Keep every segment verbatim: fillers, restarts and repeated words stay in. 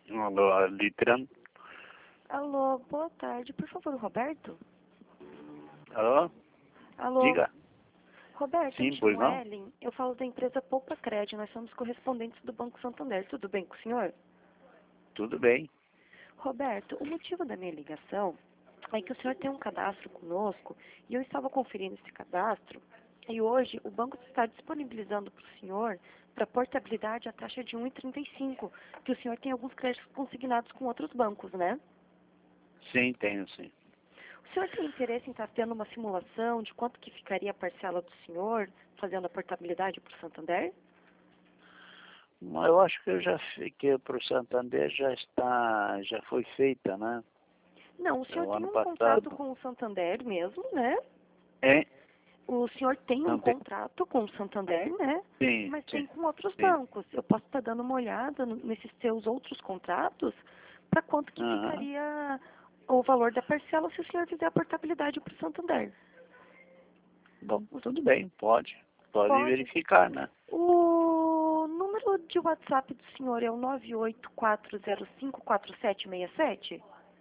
Alô, Litran. Alô, boa tarde. Por favor, Roberto? Alô? Alô? Diga. Roberto, Sim, eu me pois chamo não? Ellen. Eu falo da empresa Poupa Crédito. Nós somos correspondentes do Banco Santander. Tudo bem com o senhor? Tudo bem. Roberto, o motivo da minha ligação é que o senhor tem um cadastro conosco e eu estava conferindo esse cadastro e hoje o banco está disponibilizando para o senhor, para portabilidade, a taxa de um vírgula trinta e cinco, que o senhor tem alguns créditos consignados com outros bancos, né? Sim, tenho sim. O senhor tem interesse em estar tendo uma simulação de quanto que ficaria a parcela do senhor fazendo a portabilidade para o Santander? Mas eu acho que eu já fiquei para o Santander, já está, já foi feita, né? Não, o senhor O tem ano um contrato passado. com o Santander mesmo, né? É? O senhor tem um Não tem? contrato com o Santander, né? Sim, Mas tem sim, com outros sim. bancos. Eu posso estar dando uma olhada no- nesses seus outros contratos para quanto que Aham. ficaria o valor da parcela se o senhor fizer a portabilidade para o Santander. Bom, tudo bem, pode. Pode Pode. verificar, né? O número de WhatsApp do senhor é o nove oito quatro zero cinco quatro sete seis sete?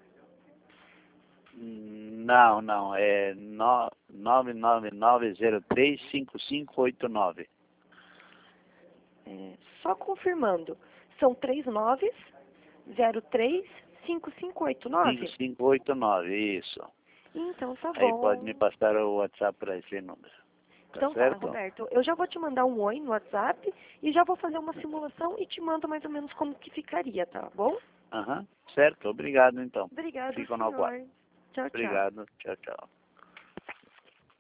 Não, não, é no- nove nove nove zero três cinco cinco oito nove. É, só confirmando. São três nove zero três cinco cinco oito cinco nove? cinco oito nove, isso. Então tá Aí pode me bom. passar o WhatsApp para esse número. Tá Então tá, certo? Roberto. Eu já vou te mandar um oi no WhatsApp e já vou fazer uma simulação e te mando mais ou menos como que ficaria, tá bom? Aham, certo. Obrigado, então. Obrigado, Fico no aguardo. senhor. Tchau, tchau. Obrigado. Tchau, tchau.